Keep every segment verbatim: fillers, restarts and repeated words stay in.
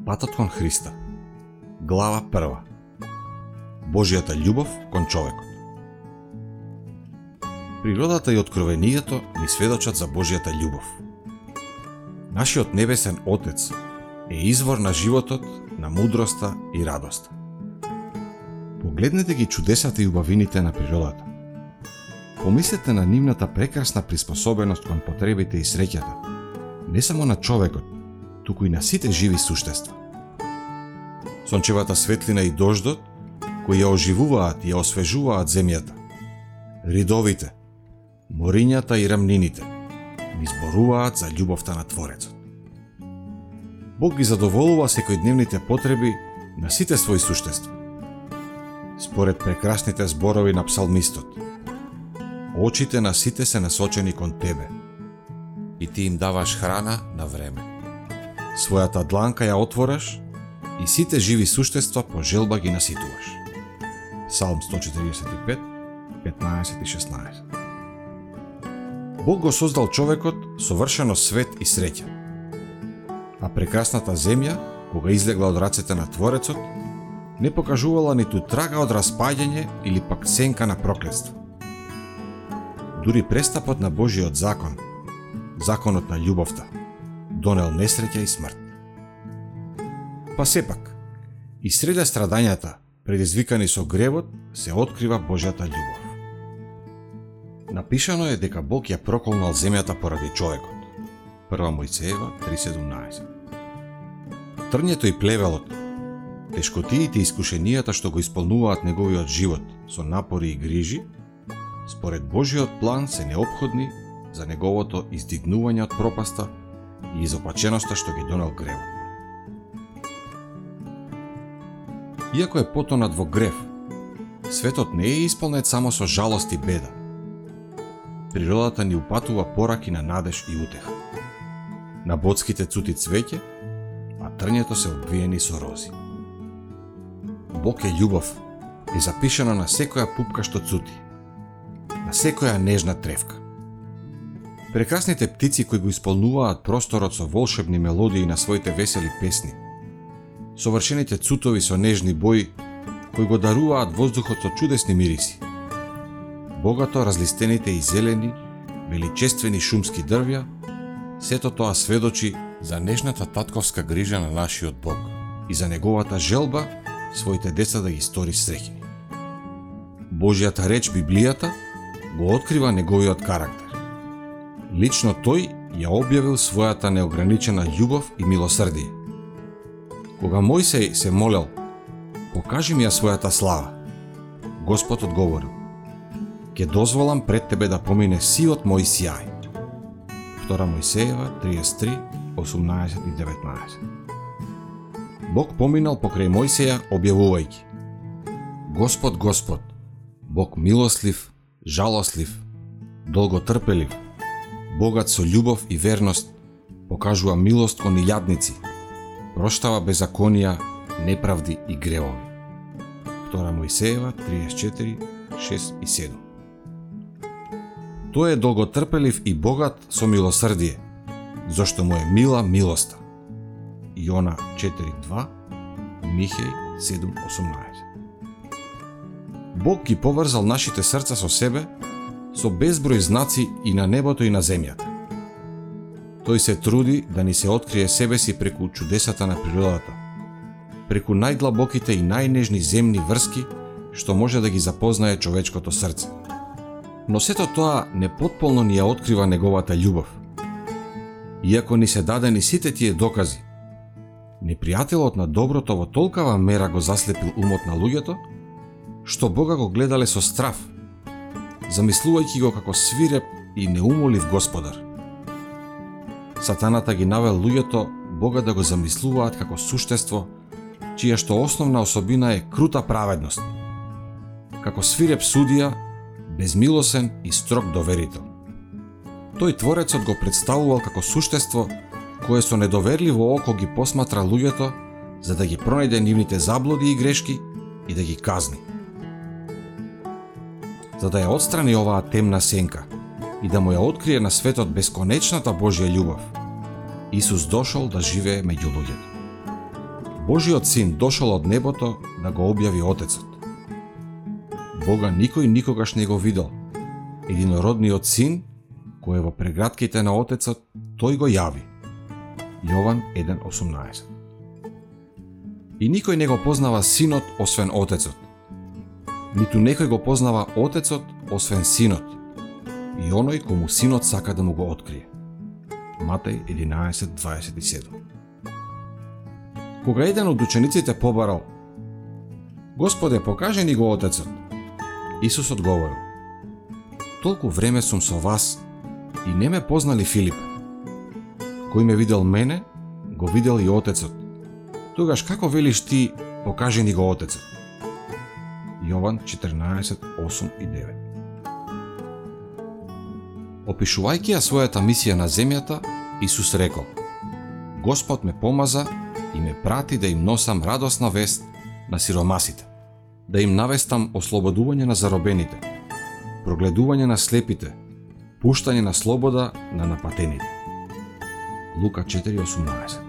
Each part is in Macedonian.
Патот кон Христа. Глава прва. Божјата љубов кон човекот. Природата и откровението ни сведочат за Божјата љубов. Нашиот небесен Отец е извор на животот, на мудроста и радоста. Погледнете ги чудесата и убавините на природата. Помислете на нивната прекрасна приспособеност кон потребите и среќата, не само на човекот, туку и на сите живи суштества. Сончевата светлина и дождот, кои ја оживуваат и ја освежуваат земјата, ридовите, морињата и рамнините, ни зборуваат за љубовта на Творецот. Бог ги задоволува секојдневните потреби на сите своји суштества. Според прекрасните зборови на псалмистот, очите на сите се насочени кон Тебе и Ти им даваш храна на време. Својата дланка ја отвораш и сите живи суштества по желба ги наситуваш. Псалм сто четиридесет и пет, петнаесет и шеснаесет. Бог го создал човекот совршено свет и среќа. А прекрасната земја, кога излегла од рацете на Творецот, не покажувала ниту трага од распаѓање или пак сенка на проклетство. Дури престапот на Божиот закон, законот на љубовта, донел несреќа и смрт. Па сепак, и среде страдањата, предизвикани со гревот, се открива Божјата љубов. Напишано е дека Бог ја проколнал земјата поради човекот. Прва Мојсеева три седумнаесет. Трњето и плевелот, тешкотиите и искушенијата што го исполнуваат неговиот живот со напори и грижи, според Божиот план се неопходни за неговото издигнување од пропаста и изопаченоста што ги донел гревот. Иако е потонат во грев, светот не е исполнет само со жалост и беда. Природата ни упатува пораки на надеж и утеха. На боцките цути цвеќе, а трњето се обвиени со рози. Бог е љубов, е запишано на секоја пупка што цути, на секоја нежна тревка. Прекрасните птици кои го исполнуваат просторот со волшебни мелодии на своите весели песни, совршените цутови со нежни бои кои го даруваат воздухот со чудесни мириси, богато разлистените и зелени, величествени шумски дрвја, сето тоа сведочи за нежната татковска грижа на нашиот Бог и за неговата желба своите деца да ги стори среќни. Божјата реч Библијата го открива неговиот карактер. Лично тој ја објавил својата неограничена љубов и милосрдие. Кога Мојсей се молел: "Покажи ми ја својата слава", Господ одговорил: "Ке дозволам пред тебе да помине сиот мој сјај." Втора Мојсеева триесет и три, осумнаесет и деветнаесет. Бог поминал покрај Мојсеја објавувајќи: "Господ, Господ, Бог милослив, жалослив, долготрпелив, богат со љубов и верност, покажува милост кон илјадници, проштава беззаконија, неправди и гревови." Втора Мојсеева триесет и четири, шест и седум. Тој е долготрпелив и богат со милосрдие, зашто му е мила милоста. Јона четири два, Михеј седум осумнаесет. Бог ги поврзал нашите срца со себе со безброј знаци и на небото и на земјата. Тој се труди да ни се открие себе си преку чудесата на природата, преку најдлабоките и најнежни земни врски што може да ги запознае човечкото срце. Но сето тоа непотполно ни ја открива неговата љубов. Иако ни се дадени сите тие докази, непријателот на доброто во толкава мера го заслепил умот на луѓето, што Бога го гледале со страв, замислувајќи го како свиреп и неумолив господар. Сатаната ги навел луѓето Бога да го замислуваат како суштество, чија што основна особина е крута праведност, како свиреп судија, безмилосен и строг доверител. Тој Творецот го представувал како суштество кое со недоверливо око ги посматра луѓето за да ги пронајде нивните заблуди и грешки и да ги казни. За да ја отстрани оваа темна сенка и да му ја открие на светот бесконечната Божја љубов, Исус дошол да живее меѓу луѓето. Божиот син дошол од небото да го објави Отецот. Бога никој никогаш не го видел. Единородниот син, кој е во прегратките на Отецот, тој го јави. Јован еден осумнаесет. И никој не го познава синот освен Отецот. Ниту некој го познава Отецот освен синот. И оној кому синот сака да му го открие. Матеј единаесет дваесет и седум. Кога еден од учениците побарал: Господе, покажи ни го Отецот, Исус одговорил: Толку време сум со вас и не ме познали, Филип. Кој ме видел мене, го видел и Отецот. Тогаш како велиш ти: покажи ни го Отецот? Јован четрнаесет осум и девет. Опишувајќи ја својата мисија на земјата, Исус рекол: Господ ме помаза и ме прати да им носам радосна вест на сиромасите, да им навестам ослободување на заробените, прогледување на слепите, пуштање на слобода на напатените. Лука четири осумнаесет.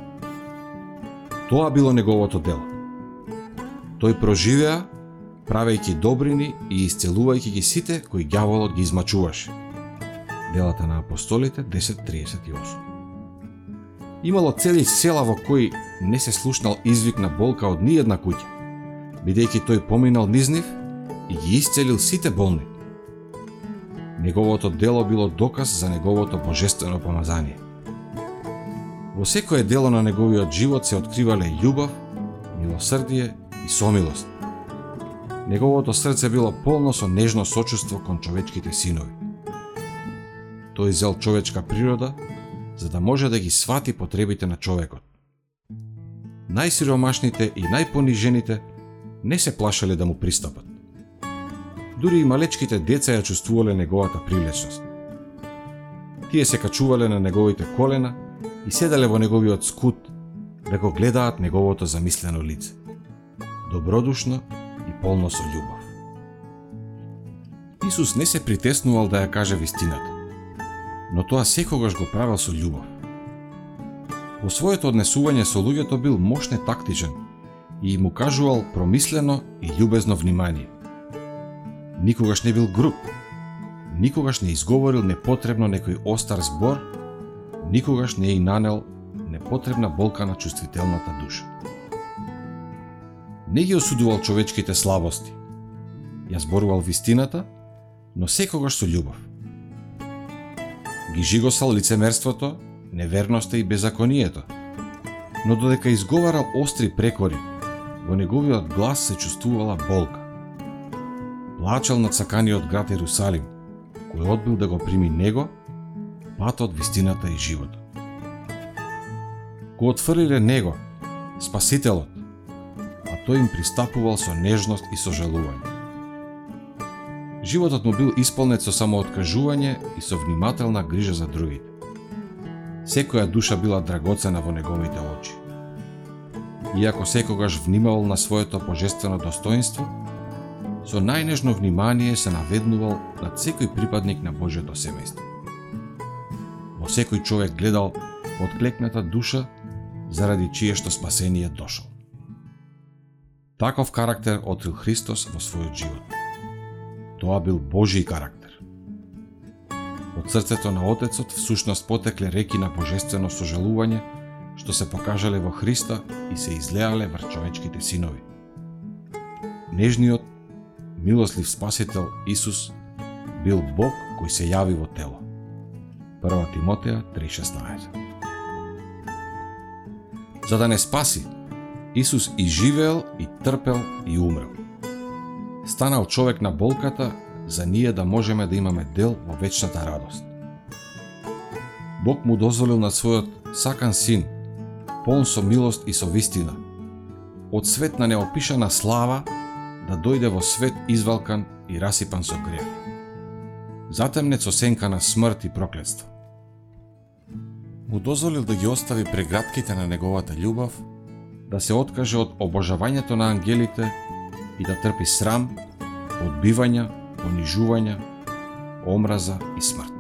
Тоа било неговото дело. Тој проживеа, правејќи добрини и исцелувајќи ги сите кои ѓаволот ги измачуваше. Делата на апостолите десет триесет и осум. Имало цели села во кои не се слушнал извик на болка од ниедна куќа, бидејќи тој поминал низ нив и ги исцелил сите болни. Неговото дело било доказ за неговото божествено помазание. Во секое дело на неговиот живот се откривале љубов, милосрдие и сомилост. Неговото срце било полно со нежно сочувство кон човечките синови. Тој зел човечка природа, за да може да ги свати потребите на човекот. Најсиромашните и најпонижените не се плашале да му пристапат. Дури и малечките деца ја чувствувале неговата привлечност. Тие се качувале на неговите колена и седале во неговиот скут да го гледаат неговото замислено лице. Добродушно и полно со љубов. Исус не се притеснувал да ја каже вистината, но тоа секогаш го правил со љубов. Во своето однесување со луѓето бил мощне тактичен и му кажувал промислено и љубезно внимание. Никогаш не бил груб, никогаш не изговорил непотребно некој остар збор, никогаш не и нанел непотребна болка на чувствителната душа. Не ги осудувал човечките слабости, ја зборувал вистината, но секогаш со љубов. Ги жигосал лицемерството, неверноста и беззаконието, но додека изговарал остри прекори, во неговиот глас се чувствувала болка. Плачал над саканиот град Ерусалим, кој одбил да го прими него, патот, вистината и животот. Го отфрлиле него, Спасителот, а тој им пристапувал со нежност и сожалување. Животот му бил исполнет со самооткажување и со внимателна грижа за другите. Секоја душа била драгоцена во неговите очи. Иако секогаш внимавал на своето божествено достоинство, со најнежно внимание се наведнувал над секој припадник на Божјото семејство. Во секој човек гледал отклекната душа заради чиешто спасение дошол. Таков карактер открил Христос во својот живот. Тоа бил Божји карактер. Од срцето на Отецот всушност потекле реки на божествено сожалување, што се покажале во Христа и се излеале врз човечките синови. Нежниот, милослив Спасител Исус бил Бог кој се јави во тело. Прва Тимотеја три шеснаесет. За да не спаси, Исус и живеел, и трпел, и умрел. Станал човек на болката за ние да можеме да имаме дел во вечната радост. Бог му дозволил на својот сакан син, полн со милост и со вистина, од свет на неопишана слава, да дојде во свет извалкан и расипан со грев, затемнет со сенка на смрт и проклетство. Му дозволил да ги остави прегратките на неговата љубов, да се откаже од обожавањето на ангелите и да трпи срам, одбивања, понижувања, омраза и смрт.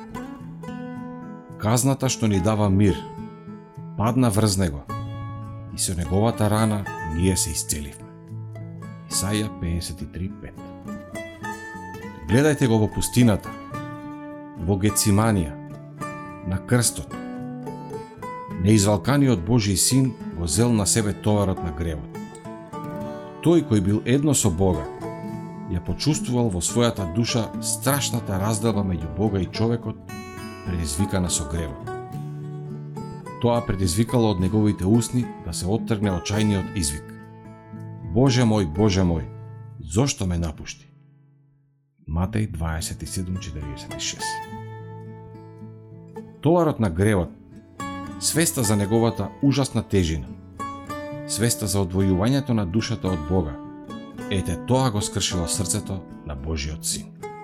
Казната што ни дава мир, падна врз него и и со неговата рана ние се исцеливме. Исаија педесет и три пет. Гледајте го во пустината, во Гециманија, на крстот. Неизвалканиот Божи син го зел на себе товарот на гревот. Тој кој бил едно со Бога, ја почувствувал во својата душа страшната разделба меѓу Бога и човекот, предизвикана со гревот. Тоа предизвикало од неговите устни да се оттргне очајниот извик: Боже мој, Боже мој, зошто ме напушти? Матеј дваесет и седум четириесет и шест. Товарот на гревот, свеста за неговата ужасна тежина, свеста за одвојувањето на душата од Бога, ете тоа го скршило срцето на Божиот син.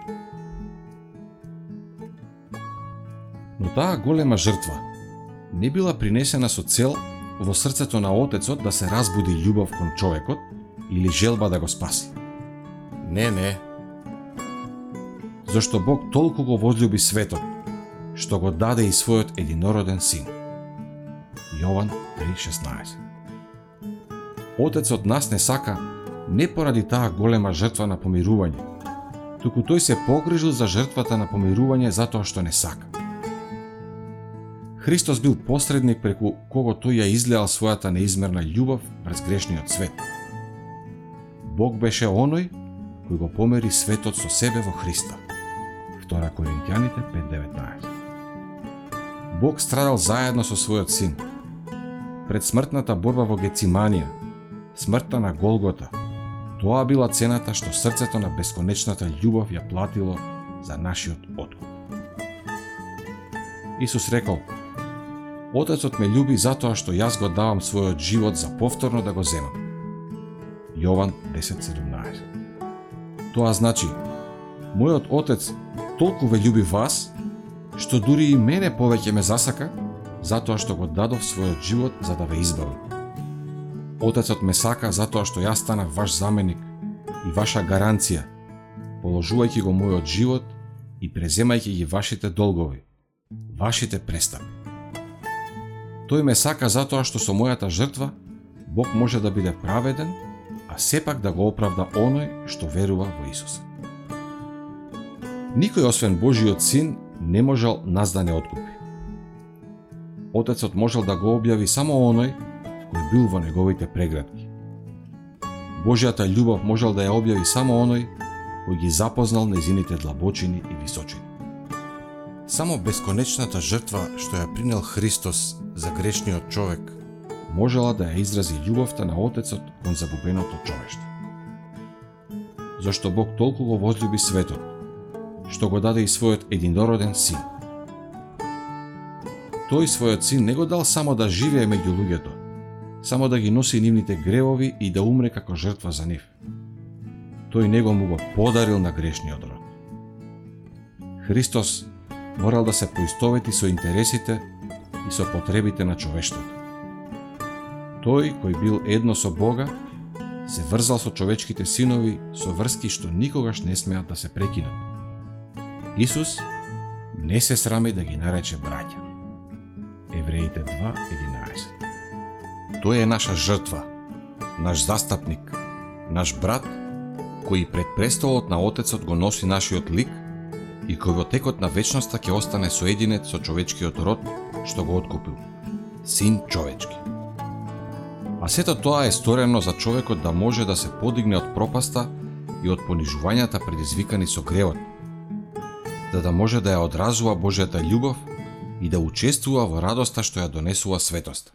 Но таа голема жртва не била принесена со цел во срцето на Отецот да се разбуди љубов кон човекот или желба да го спаси. Не, не. Зашто Бог толку го возлюби светот, што го даде и својот единороден син. Јован три шеснаесет. Отецот нас не сака не поради таа голема жртва на помирување, туку тој се погрижил за жртвата на помирување затоа што не сака. Христос бил посредник преку кого тој ја излеал својата неизмерна љубов врз грешниот свет. Бог беше оној кој го помери светот со себе во Христа. Втора Коринќаните пет деветнаесет. Бог страдал заедно со својот син. Пред смртната борба во Гециманија, смртта на Голгота, тоа била цената што срцето на бесконечната љубов ја платило за нашиот откуп. Исус рекол: Отецот ме љуби затоа што јас го давам својот живот за повторно да го земам. Јован десет седумнаесет. Тоа значи, мојот Отец толку ве љуби вас, што дури и мене повеќе ме засака, затоа што го дадов својот живот за да ве избавам. Отецот ме сака затоа што јас станав ваш заменик и ваша гаранција, положувајќи го мојот живот и преземајќи ги вашите долгови, вашите престапи. Тој ме сака затоа што со мојата жртва Бог може да биде праведен, а сепак да го оправда оној што верува во Исуса. Никој освен Божиот син не можел нас да не откупи. Отецот можел да го објави само оној кој бил во неговите прегратки. Божјата љубов можел да ја објави само оној кој ги запознал нејзините длабочини и височини. Само бесконечната жртва што ја принел Христос за грешниот човек можела да ја изрази љубовта на Отецот кон загубеното човештво. Зашто Бог толку го возлюби светот, што го даде и својот единороден син. Тој својот син не го дал само да живее меѓу луѓето, само да ги носи нивните гревови и да умре како жртва за нив. Тој него му го подарил на грешниот род. Христос морал да се поистовети со интересите и со потребите на човештвото. Тој кој бил едно со Бога, се врзал со човечките синови со врски што никогаш не смеат да се прекинат. Исус не се срами да ги нарече браќа. Евреите два единаесет. Тој е наша жртва, наш застапник, наш брат, кој пред престолот на Отецот го носи нашиот лик и кој во текот на вечноста ќе остане соединет со човечкиот род што го откупил, син човечки. А сето тоа е сторено за човекот да може да се подигне од пропаста и од понижувањата предизвикани со гревот, за да може да ја одразува Божјата љубов и да учествува во радоста што ја донесува светост.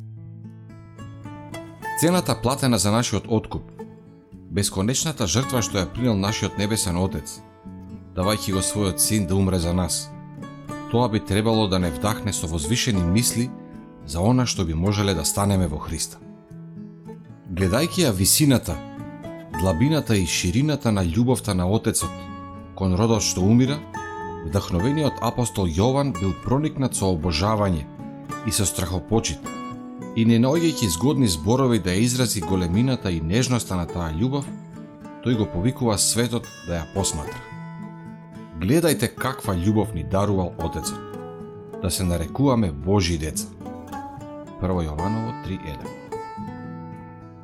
Цената платена за нашиот откуп, бесконечната жртва што ја принел нашиот небесен Отец, давајќи го својот син да умре за нас, тоа би требало да не вдахне со возвишени мисли за она што би можеле да станеме во Христа. Гледајќи ја висината, длабината и ширината на љубовта на Отецот кон родот што умира, вдахновениот апостол Јован бил проникнат со обожавање и со страхопочит и не наоѓајќи згодни зборови да ја изрази големината и нежноста на таа љубов, тој го повикува светот да ја посматра. Гледајте каква љубов ни дарувал Отецот, да се нарекуваме Божји деца. Прво Јованово три еден.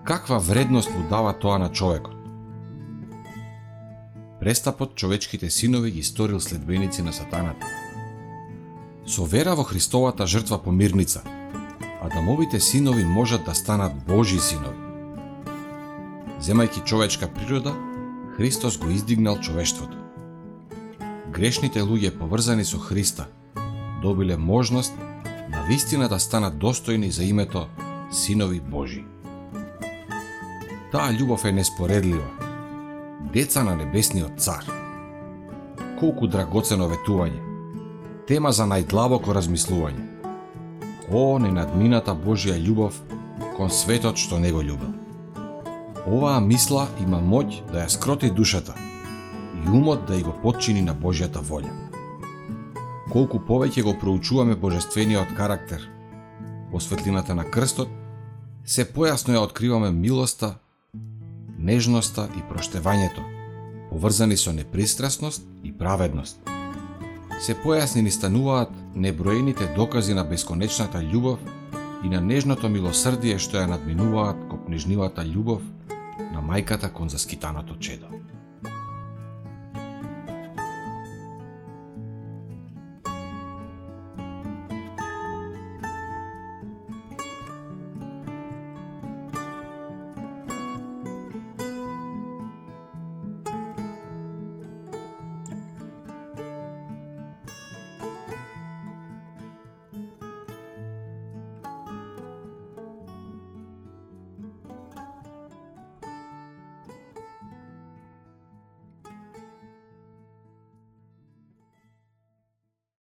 Каква вредност му дава тоа на човекот? Престапот човечките синови ги сторил следбеници на сатаната. Со вера во Христовата жртва по мирница, Адамовите синови можат да станат Божи синови. Земајќи човечка природа, Христос го издигнал човештвото. Грешните луѓе поврзани со Христа добиле можност на вистина да станат достојни за името синови Божи. Таа љубов е неспоредлива. Деца на небесниот цар. Колку драгоцено ветување. Тема за најдлабоко размислување. О, ненадмината Божја љубов кон светот што не го љубел. Оваа мисла има моќ да ја скроти душата и умот да ја го подчини на Божјата волја. Колку повеќе го проучуваме божествениот карактер во светлината на крстот, се појасно ја откриваме милоста, нежноста и проштевањето, поврзани со непристрасност и праведност. Се појасни ни стануваат неброените докази на бесконечната љубов и на нежното милосрдие што ја надминуваат копнежнивата љубов на мајката кон заскитаното чедо.